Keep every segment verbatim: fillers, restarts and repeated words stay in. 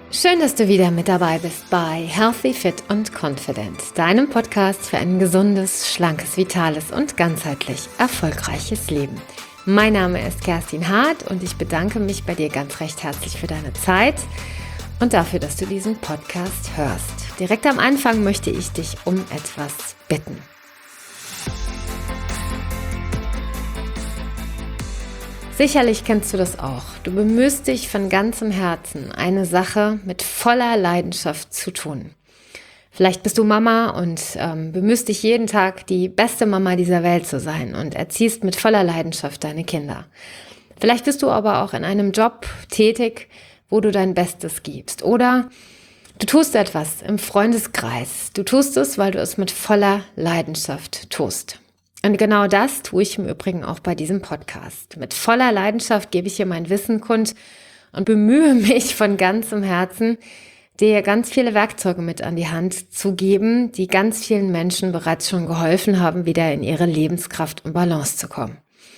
Schön, dass du wieder mit dabei bist bei Healthy, Fit und Confident, deinem Podcast für ein gesundes, schlankes, vitales und ganzheitlich erfolgreiches Leben. Mein Name ist Kerstin Hart und ich bedanke mich bei dir ganz recht herzlich für deine Zeit und dafür, dass du diesen Podcast hörst. Direkt am Anfang möchte ich dich um etwas bitten. Sicherlich kennst du das auch. Du bemühst dich von ganzem Herzen, eine Sache mit voller Leidenschaft zu tun. Vielleicht bist du Mama und ähm, bemühst dich jeden Tag, die beste Mama dieser Welt zu sein und erziehst mit voller Leidenschaft deine Kinder. Vielleicht bist du aber auch in einem Job tätig, wo du dein Bestes gibst. Oder du tust etwas im Freundeskreis. Du tust es, weil du es mit voller Leidenschaft tust. Und genau das tue ich im Übrigen auch bei diesem Podcast. Mit voller Leidenschaft gebe ich hier mein Wissen kund und bemühe mich von ganzem Herzen, dir ganz viele Werkzeuge mit an die Hand zu geben, die ganz vielen Menschen bereits schon geholfen haben, wieder in ihre Lebenskraft und Balance zu kommen.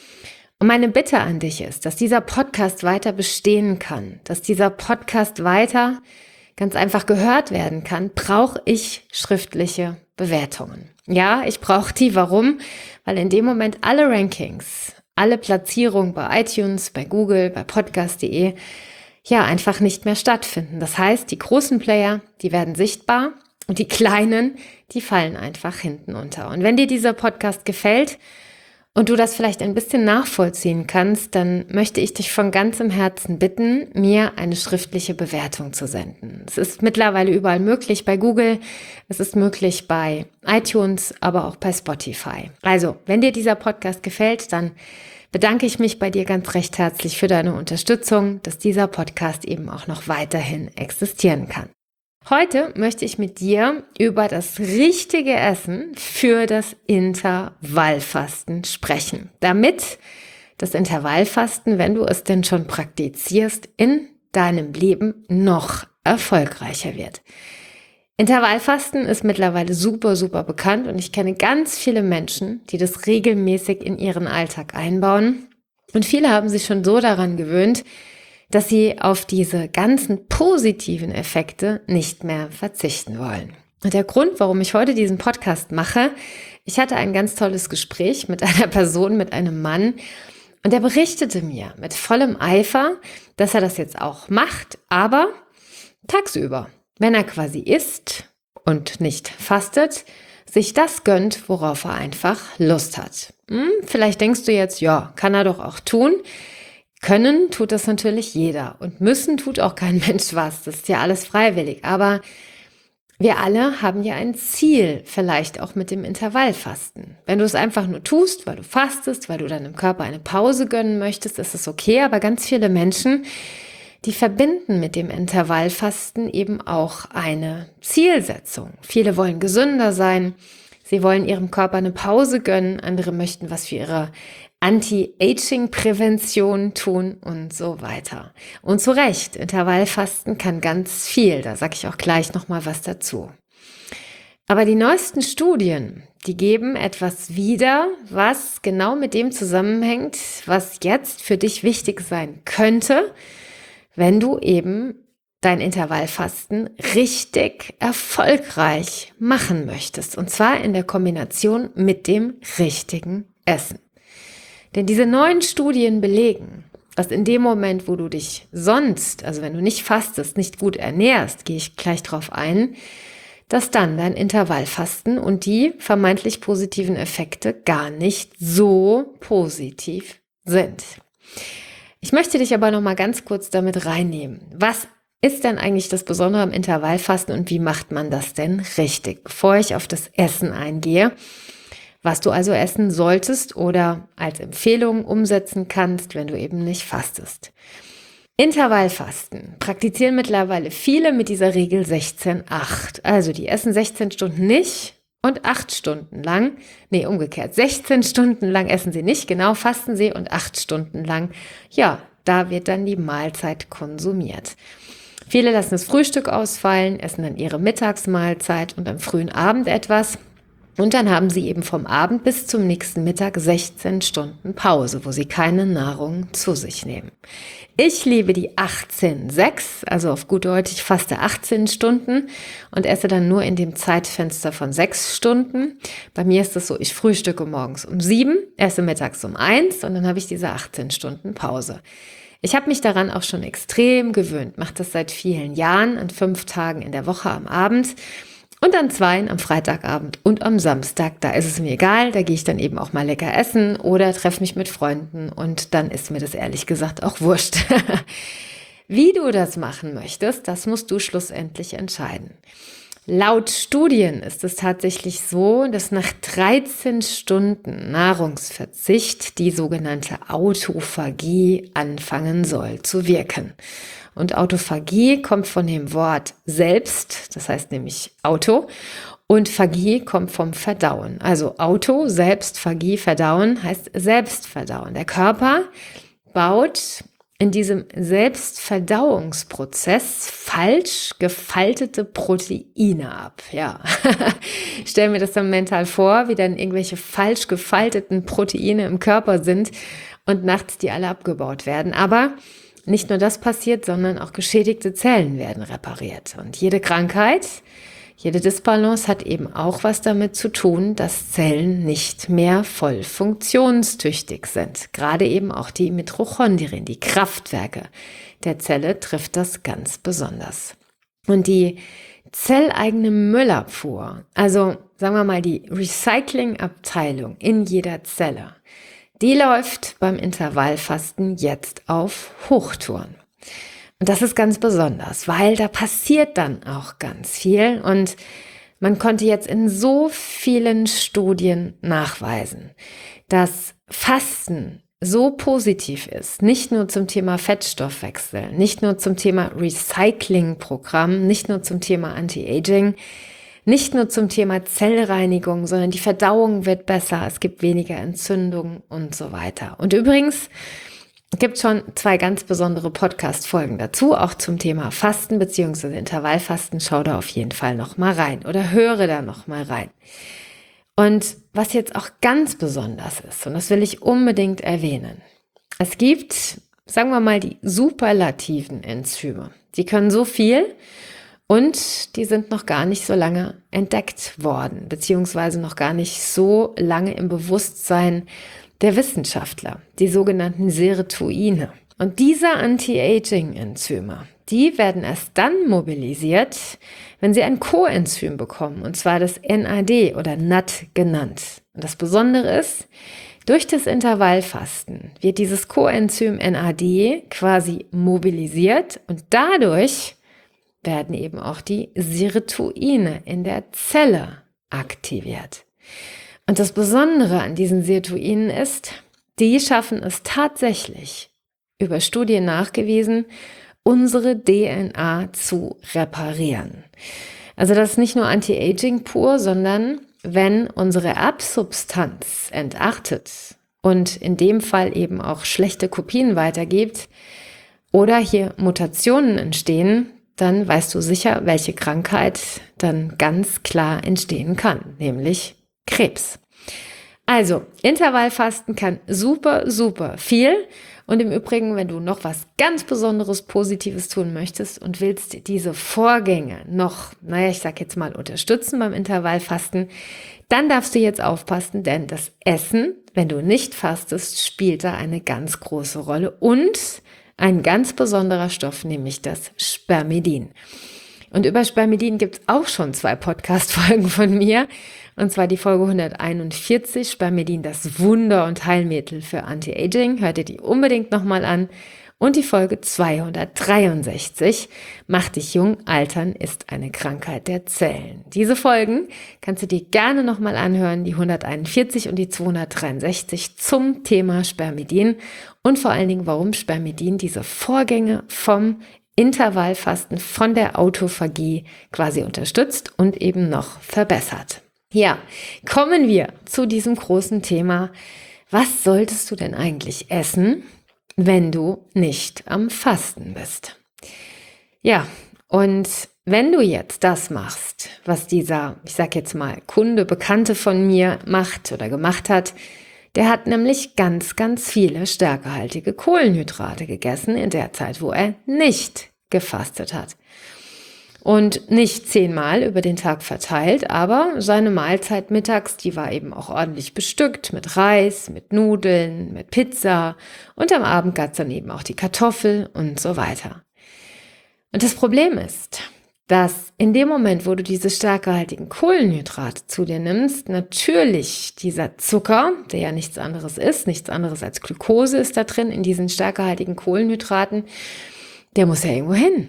Und meine Bitte an dich ist, dass dieser Podcast weiter bestehen kann, dass dieser Podcast weiter ganz einfach gehört werden kann, brauche ich schriftliche Bewertungen. Ja, ich brauche die. Warum? Weil in dem Moment alle Rankings, alle Platzierungen bei iTunes, bei Google, bei podcast punkt de ja einfach nicht mehr stattfinden. Das heißt, die großen Player, die werden sichtbar und die kleinen, die fallen einfach hinten unter. Und wenn dir dieser Podcast gefällt und du das vielleicht ein bisschen nachvollziehen kannst, dann möchte ich dich von ganzem Herzen bitten, mir eine schriftliche Bewertung zu senden. Es ist mittlerweile überall möglich bei Google, es ist möglich bei iTunes, aber auch bei Spotify. Also, wenn dir dieser Podcast gefällt, dann bedanke ich mich bei dir ganz recht herzlich für deine Unterstützung, dass dieser Podcast eben auch noch weiterhin existieren kann. Heute möchte ich mit dir über das richtige Essen für das Intervallfasten sprechen, damit das Intervallfasten, wenn du es denn schon praktizierst, in deinem Leben noch erfolgreicher wird. Intervallfasten ist mittlerweile super, super bekannt und ich kenne ganz viele Menschen, die das regelmäßig in ihren Alltag einbauen. Und viele haben sich schon so daran gewöhnt, dass sie auf diese ganzen positiven Effekte nicht mehr verzichten wollen. Und der Grund, warum ich heute diesen Podcast mache, ich hatte ein ganz tolles Gespräch mit einer Person, mit einem Mann, und der berichtete mir mit vollem Eifer, dass er das jetzt auch macht, aber tagsüber, wenn er quasi isst und nicht fastet, sich das gönnt, worauf er einfach Lust hat. Hm, vielleicht denkst du jetzt, ja, kann er doch auch tun. Können tut das natürlich jeder und müssen tut auch kein Mensch was. Das ist ja alles freiwillig. Aber wir alle haben ja ein Ziel, vielleicht auch mit dem Intervallfasten. Wenn du es einfach nur tust, weil du fastest, weil du deinem Körper eine Pause gönnen möchtest, ist es okay. Aber ganz viele Menschen, die verbinden mit dem Intervallfasten eben auch eine Zielsetzung. Viele wollen gesünder sein. Sie wollen ihrem Körper eine Pause gönnen. Andere möchten was für ihre Anti-Aging-Prävention tun und so weiter. Und zu Recht, Intervallfasten kann ganz viel, da sage ich auch gleich nochmal was dazu. Aber die neuesten Studien, die geben etwas wieder, was genau mit dem zusammenhängt, was jetzt für dich wichtig sein könnte, wenn du eben dein Intervallfasten richtig erfolgreich machen möchtest. Und zwar in der Kombination mit dem richtigen Essen. Denn diese neuen Studien belegen, dass in dem Moment, wo du dich sonst, also wenn du nicht fastest, nicht gut ernährst, gehe ich gleich drauf ein, dass dann dein Intervallfasten und die vermeintlich positiven Effekte gar nicht so positiv sind. Ich möchte dich aber noch mal ganz kurz damit reinnehmen. Was ist denn eigentlich das Besondere am Intervallfasten und wie macht man das denn richtig? Bevor ich auf das Essen eingehe, was du also essen solltest oder als Empfehlung umsetzen kannst, wenn du eben nicht fastest. Intervallfasten praktizieren mittlerweile viele mit dieser Regel sechzehn acht. Also die essen sechzehn Stunden nicht und acht Stunden lang, nee umgekehrt, sechzehn Stunden lang essen sie nicht, genau, fasten sie und acht Stunden lang, ja, da wird dann die Mahlzeit konsumiert. Viele lassen das Frühstück ausfallen, essen dann ihre Mittagsmahlzeit und am frühen Abend etwas. Und dann haben sie eben vom Abend bis zum nächsten Mittag sechzehn Stunden Pause, wo sie keine Nahrung zu sich nehmen. Ich liebe die achtzehn sechs, also auf gut Deutsch, ich faste achtzehn Stunden und esse dann nur in dem Zeitfenster von sechs Stunden. Bei mir ist es so, ich frühstücke morgens um sieben, esse mittags um eins und dann habe ich diese achtzehn Stunden Pause. Ich habe mich daran auch schon extrem gewöhnt, mache das seit vielen Jahren, an fünf Tagen in der Woche am Abend. Und an zweien am Freitagabend und am Samstag, da ist es mir egal, da gehe ich dann eben auch mal lecker essen oder treffe mich mit Freunden und dann ist mir das ehrlich gesagt auch wurscht. Wie du das machen möchtest, das musst du schlussendlich entscheiden. Laut Studien ist es tatsächlich so, dass nach dreizehn Stunden Nahrungsverzicht die sogenannte Autophagie anfangen soll zu wirken. Und Autophagie kommt von dem Wort selbst, das heißt nämlich Auto, und Phagie kommt vom Verdauen. Also Auto, selbst, Phagie, Verdauen heißt Selbstverdauen. Der Körper baut in diesem Selbstverdauungsprozess falsch gefaltete Proteine ab. Ja, stell mir das dann mental vor, wie dann irgendwelche falsch gefalteten Proteine im Körper sind und nachts die alle abgebaut werden. Aber nicht nur das passiert, sondern auch geschädigte Zellen werden repariert. Und jede Krankheit, jede Disbalance hat eben auch was damit zu tun, dass Zellen nicht mehr voll funktionstüchtig sind. Gerade eben auch die Mitochondrien, die Kraftwerke der Zelle, trifft das ganz besonders. Und die zelleigene Müllabfuhr, also sagen wir mal die Recyclingabteilung in jeder Zelle, die läuft beim Intervallfasten jetzt auf Hochtouren. Und das ist ganz besonders, weil da passiert dann auch ganz viel. Und man konnte jetzt in so vielen Studien nachweisen, dass Fasten so positiv ist, nicht nur zum Thema Fettstoffwechsel, nicht nur zum Thema Recyclingprogramm, nicht nur zum Thema Anti-Aging, nicht nur zum Thema Zellreinigung, sondern die Verdauung wird besser, es gibt weniger Entzündungen und so weiter. Und übrigens gibt es schon zwei ganz besondere Podcast-Folgen dazu, auch zum Thema Fasten bzw. Intervallfasten. Schau da auf jeden Fall noch mal rein oder höre da noch mal rein. Und was jetzt auch ganz besonders ist, und das will ich unbedingt erwähnen, es gibt, sagen wir mal, die superlativen Enzyme. Die können so viel, und die sind noch gar nicht so lange entdeckt worden, beziehungsweise noch gar nicht so lange im Bewusstsein der Wissenschaftler, die sogenannten Serotonine. Und diese Anti-Aging-Enzyme, die werden erst dann mobilisiert, wenn sie ein Coenzym bekommen, und zwar das N A D oder N A D genannt. Und das Besondere ist, durch das Intervallfasten wird dieses Coenzym N A D quasi mobilisiert und dadurch werden eben auch die Serotonine in der Zelle aktiviert. Und das Besondere an diesen Serotoninen ist, die schaffen es tatsächlich, über Studien nachgewiesen, unsere D N A zu reparieren. Also das ist nicht nur Anti-Aging pur, sondern wenn unsere Erbsubstanz entartet und in dem Fall eben auch schlechte Kopien weitergibt oder hier Mutationen entstehen, dann weißt du sicher, welche Krankheit dann ganz klar entstehen kann, nämlich Krebs. Also, Intervallfasten kann super, super viel. Und im Übrigen, wenn du noch was ganz Besonderes, Positives tun möchtest und willst diese Vorgänge noch, naja, ich sag jetzt mal, unterstützen beim Intervallfasten, dann darfst du jetzt aufpassen, denn das Essen, wenn du nicht fastest, spielt da eine ganz große Rolle und ein ganz besonderer Stoff, nämlich das Spermidin. Und über Spermidin gibt es auch schon zwei Podcast-Folgen von mir. Und zwar die Folge hunderteinundvierzig, Spermidin, das Wunder- und Heilmittel für Anti-Aging. Hört ihr die unbedingt nochmal an. Und die Folge zweihundertdreiundsechzig, Mach dich jung, Altern ist eine Krankheit der Zellen. Diese Folgen kannst du dir gerne nochmal anhören, die hunderteinundvierzig und die zweihundertdreiundsechzig zum Thema Spermidin und vor allen Dingen, warum Spermidin diese Vorgänge vom Intervallfasten, von der Autophagie quasi unterstützt und eben noch verbessert. Ja, kommen wir zu diesem großen Thema. Was solltest du denn eigentlich essen, wenn du nicht am Fasten bist? Ja, und wenn du jetzt das machst, was dieser, ich sag jetzt mal, Kunde, Bekannte von mir macht oder gemacht hat, der hat nämlich ganz, ganz viele stärkehaltige Kohlenhydrate gegessen in der Zeit, wo er nicht gefastet hat. Und nicht zehnmal über den Tag verteilt, aber seine Mahlzeit mittags, die war eben auch ordentlich bestückt mit Reis, mit Nudeln, mit Pizza und am Abend gab es dann eben auch die Kartoffel und so weiter. Und das Problem ist, dass in dem Moment, wo du diese stärkehaltigen Kohlenhydrate zu dir nimmst, natürlich dieser Zucker, der ja nichts anderes ist, nichts anderes als Glucose ist da drin in diesen stärkehaltigen Kohlenhydraten, der muss ja irgendwo hin.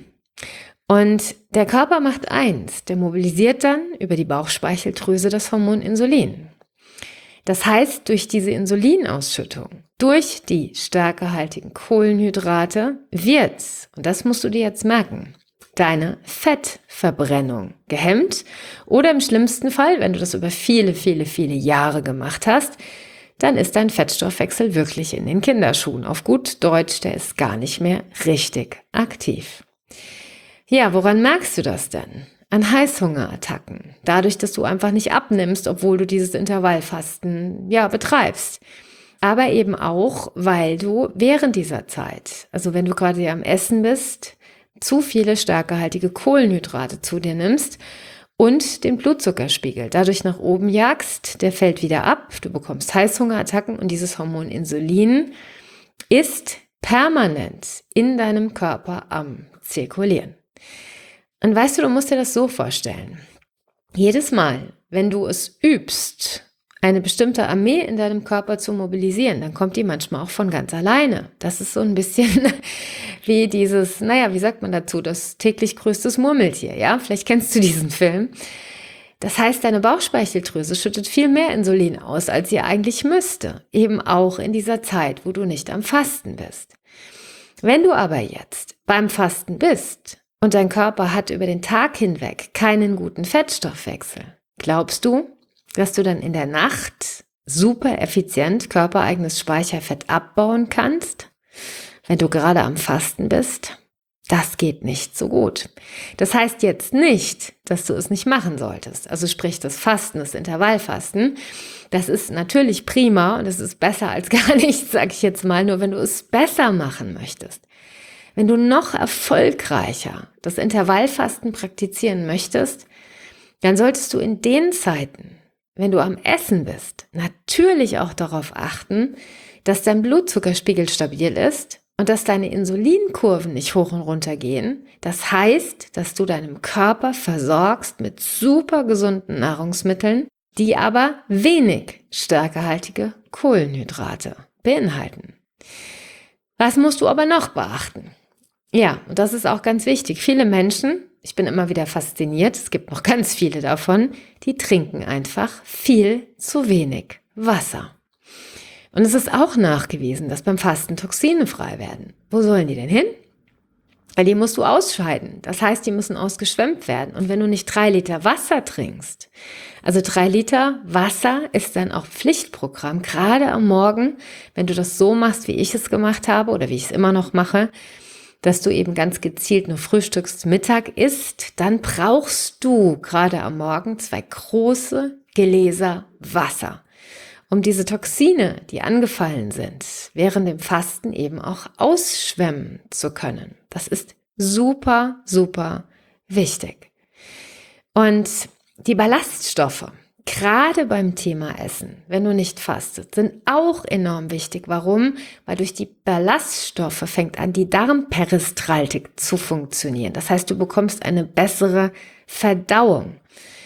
Und der Körper macht eins, der mobilisiert dann über die Bauchspeicheldrüse das Hormon Insulin. Das heißt, durch diese Insulinausschüttung, durch die stärkehaltigen Kohlenhydrate wird, und das musst du dir jetzt merken, deine Fettverbrennung gehemmt oder im schlimmsten Fall, wenn du das über viele, viele, viele Jahre gemacht hast, dann ist dein Fettstoffwechsel wirklich in den Kinderschuhen. Auf gut Deutsch, der ist gar nicht mehr richtig aktiv. Ja, woran merkst du das denn? An Heißhungerattacken. Dadurch, dass du einfach nicht abnimmst, obwohl du dieses Intervallfasten ja betreibst. Aber eben auch, weil du während dieser Zeit, also wenn du gerade am Essen bist, zu viele stärkehaltige Kohlenhydrate zu dir nimmst und den Blutzuckerspiegel dadurch nach oben jagst, der fällt wieder ab, du bekommst Heißhungerattacken und dieses Hormon Insulin ist permanent in deinem Körper am Zirkulieren. Und weißt du, du musst dir das so vorstellen. Jedes Mal, wenn du es übst, eine bestimmte Armee in deinem Körper zu mobilisieren, dann kommt die manchmal auch von ganz alleine. Das ist so ein bisschen wie dieses, naja, wie sagt man dazu, das täglich größtes Murmeltier, ja? Vielleicht kennst du diesen Film. Das heißt, deine Bauchspeicheldrüse schüttet viel mehr Insulin aus, als sie eigentlich müsste. Eben auch in dieser Zeit, wo du nicht am Fasten bist. Wenn du aber jetzt beim Fasten bist und dein Körper hat über den Tag hinweg keinen guten Fettstoffwechsel, glaubst du, dass du dann in der Nacht super effizient körpereigenes Speicherfett abbauen kannst, wenn du gerade am Fasten bist? Das geht nicht so gut. Das heißt jetzt nicht, dass du es nicht machen solltest. Also sprich das Fasten, das Intervallfasten, das ist natürlich prima und es ist besser als gar nichts, sag ich jetzt mal, nur wenn du es besser machen möchtest. Wenn du noch erfolgreicher das Intervallfasten praktizieren möchtest, dann solltest du in den Zeiten, wenn du am Essen bist, natürlich auch darauf achten, dass dein Blutzuckerspiegel stabil ist und dass deine Insulinkurven nicht hoch und runter gehen. Das heißt, dass du deinem Körper versorgst mit super gesunden Nahrungsmitteln, die aber wenig stärkehaltige Kohlenhydrate beinhalten. Was musst du aber noch beachten? Ja, und das ist auch ganz wichtig. Viele Menschen, ich bin immer wieder fasziniert, es gibt noch ganz viele davon, die trinken einfach viel zu wenig Wasser. Und es ist auch nachgewiesen, dass beim Fasten Toxine frei werden. Wo sollen die denn hin? Weil die musst du ausscheiden. Das heißt, die müssen ausgeschwemmt werden. Und wenn du nicht drei Liter Wasser trinkst, also drei Liter Wasser ist dann auch Pflichtprogramm, gerade am Morgen, wenn du das so machst, wie ich es gemacht habe oder wie ich es immer noch mache, dass du eben ganz gezielt nur frühstückst, Mittag isst, dann brauchst du gerade am Morgen zwei große Gläser Wasser, um diese Toxine, die angefallen sind, während dem Fasten eben auch ausschwemmen zu können. Das ist super, super wichtig. Und die Ballaststoffe, gerade beim Thema Essen, wenn du nicht fastest, sind auch enorm wichtig. Warum? Weil durch die Ballaststoffe fängt an, die Darmperistaltik zu funktionieren. Das heißt, du bekommst eine bessere Verdauung.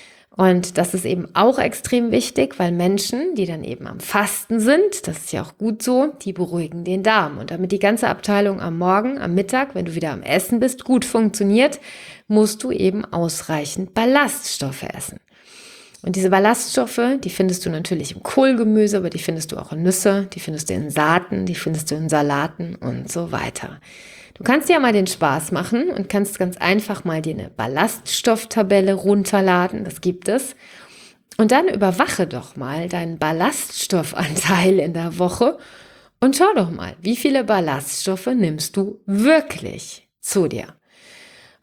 Und das ist eben auch extrem wichtig, weil Menschen, die dann eben am Fasten sind, das ist ja auch gut so, die beruhigen den Darm. Und damit die ganze Abteilung am Morgen, am Mittag, wenn du wieder am Essen bist, gut funktioniert, musst du eben ausreichend Ballaststoffe essen. Und diese Ballaststoffe, die findest du natürlich im Kohlgemüse, aber die findest du auch in Nüsse, die findest du in Saaten, die findest du in Salaten und so weiter. Du kannst dir mal den Spaß machen und kannst ganz einfach mal dir eine Ballaststofftabelle runterladen, das gibt es. Und dann überwache doch mal deinen Ballaststoffanteil in der Woche und schau doch mal, wie viele Ballaststoffe nimmst du wirklich zu dir.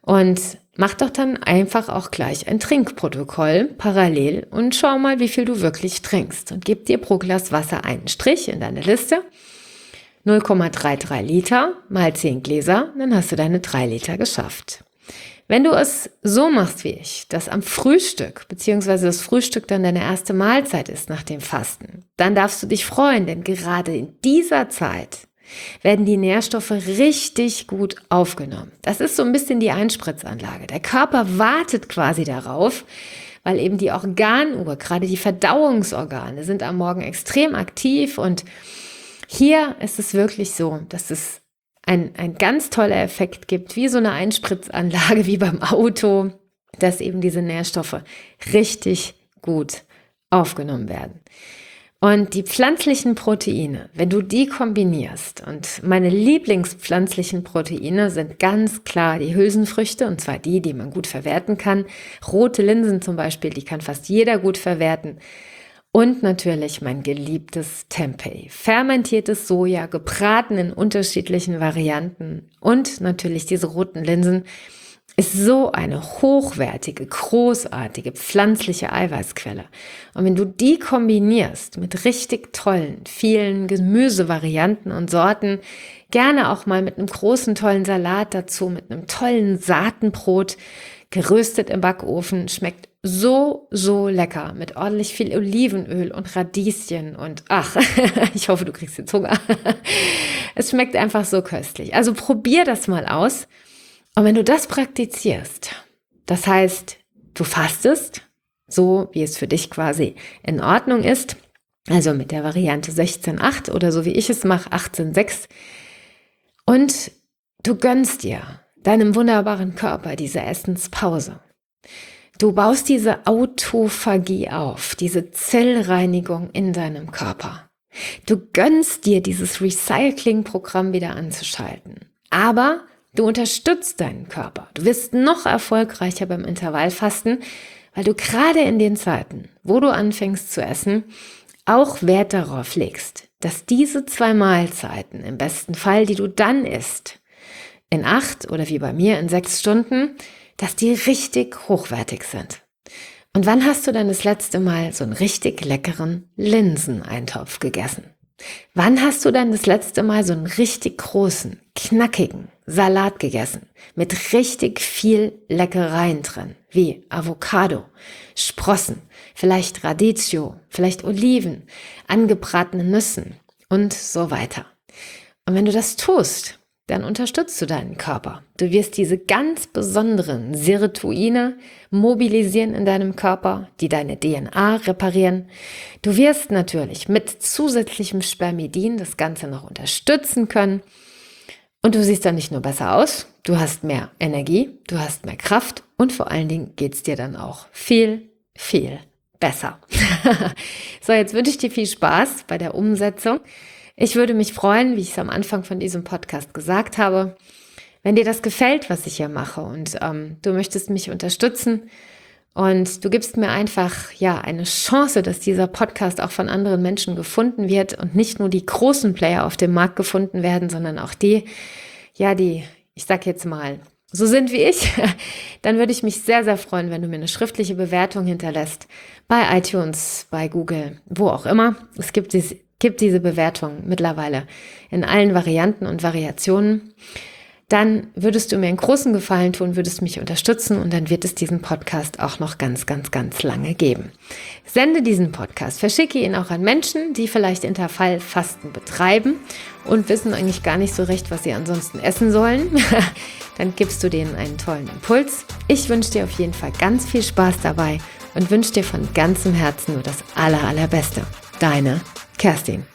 Und mach doch dann einfach auch gleich ein Trinkprotokoll parallel und schau mal, wie viel du wirklich trinkst. Und gib dir pro Glas Wasser einen Strich in deine Liste. null Komma dreiunddreißig Liter mal zehn Gläser, dann hast du deine drei Liter geschafft. Wenn du es so machst wie ich, dass am Frühstück, beziehungsweise das Frühstück dann deine erste Mahlzeit ist nach dem Fasten, dann darfst du dich freuen, denn gerade in dieser Zeit werden die Nährstoffe richtig gut aufgenommen. Das ist so ein bisschen die Einspritzanlage. Der Körper wartet quasi darauf, weil eben die Organuhr, gerade die Verdauungsorgane, sind am Morgen extrem aktiv. Und hier ist es wirklich so, dass es ein, ein ganz toller Effekt gibt, wie so eine Einspritzanlage, wie beim Auto, dass eben diese Nährstoffe richtig gut aufgenommen werden. Und die pflanzlichen Proteine, wenn du die kombinierst, und meine Lieblingspflanzlichen Proteine sind ganz klar die Hülsenfrüchte, und zwar die, die man gut verwerten kann. Rote Linsen zum Beispiel, die kann fast jeder gut verwerten. Und natürlich mein geliebtes Tempeh, fermentiertes Soja, gebraten in unterschiedlichen Varianten. Und natürlich diese roten Linsen, ist so eine hochwertige, großartige, pflanzliche Eiweißquelle. Und wenn du die kombinierst mit richtig tollen, vielen Gemüsevarianten und Sorten, gerne auch mal mit einem großen, tollen Salat dazu, mit einem tollen Saatenbrot, geröstet im Backofen, schmeckt so, so lecker, mit ordentlich viel Olivenöl und Radieschen und ach, ich hoffe, du kriegst jetzt Hunger. Es schmeckt einfach so köstlich. Also probier das mal aus. Und wenn du das praktizierst, das heißt, du fastest, so wie es für dich quasi in Ordnung ist, also mit der Variante sechzehn acht oder so wie ich es mache, achtzehn sechs, und du gönnst dir, deinem wunderbaren Körper, diese Essenspause. Du baust diese Autophagie auf, diese Zellreinigung in deinem Körper. Du gönnst dir dieses Recycling-Programm wieder anzuschalten. Aber du unterstützt deinen Körper. Du wirst noch erfolgreicher beim Intervallfasten, weil du gerade in den Zeiten, wo du anfängst zu essen, auch Wert darauf legst, dass diese zwei Mahlzeiten, im besten Fall, die du dann isst, in acht oder wie bei mir in sechs Stunden, dass die richtig hochwertig sind. Und wann hast du denn das letzte Mal so einen richtig leckeren Linseneintopf gegessen? Wann hast du denn das letzte Mal so einen richtig großen, knackigen Salat gegessen mit richtig viel Leckereien drin, wie Avocado, Sprossen, vielleicht Radicchio, vielleicht Oliven, angebratene Nüssen und so weiter. Und wenn du das tust, dann unterstützt du deinen Körper. Du wirst diese ganz besonderen Sirtuine mobilisieren in deinem Körper, die deine D N A reparieren. Du wirst natürlich mit zusätzlichem Spermidin das Ganze noch unterstützen können. Und du siehst dann nicht nur besser aus, du hast mehr Energie, du hast mehr Kraft und vor allen Dingen geht's dir dann auch viel, viel besser. So, jetzt wünsche ich dir viel Spaß bei der Umsetzung. Ich würde mich freuen, wie ich es am Anfang von diesem Podcast gesagt habe, wenn dir das gefällt, was ich hier mache und ähm, du möchtest mich unterstützen und du gibst mir einfach ja eine Chance, dass dieser Podcast auch von anderen Menschen gefunden wird und nicht nur die großen Player auf dem Markt gefunden werden, sondern auch die, ja, die, ich sag jetzt mal, so sind wie ich, dann würde ich mich sehr, sehr freuen, wenn du mir eine schriftliche Bewertung hinterlässt, bei iTunes, bei Google, wo auch immer. Es gibt diese Gibt diese Bewertung mittlerweile in allen Varianten und Variationen, dann würdest du mir einen großen Gefallen tun, würdest mich unterstützen und dann wird es diesen Podcast auch noch ganz, ganz, ganz lange geben. Sende diesen Podcast, verschicke ihn auch an Menschen, die vielleicht Intervallfasten betreiben und wissen eigentlich gar nicht so recht, was sie ansonsten essen sollen. Dann gibst du denen einen tollen Impuls. Ich wünsche dir auf jeden Fall ganz viel Spaß dabei und wünsche dir von ganzem Herzen nur das aller, allerbeste. Deine Kerstin.